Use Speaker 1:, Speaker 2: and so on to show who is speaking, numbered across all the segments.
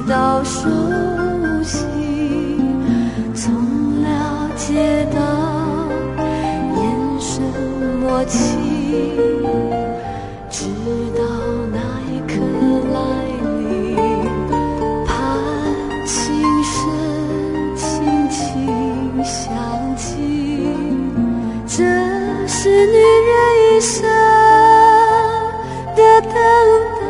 Speaker 1: 到熟悉，从了解到眼神默契，直到那一刻来临，盼情深轻轻响起，这是女人一生的等待。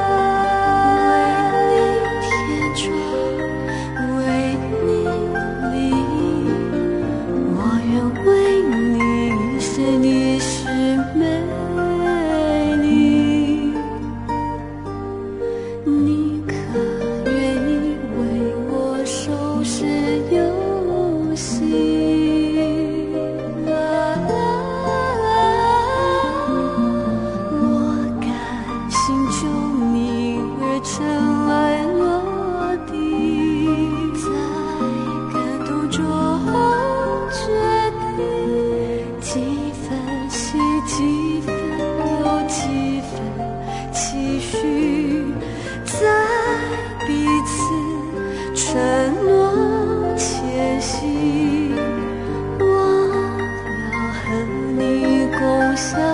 Speaker 1: 几分有几分期许，在彼此承诺前夕，忘了和你共享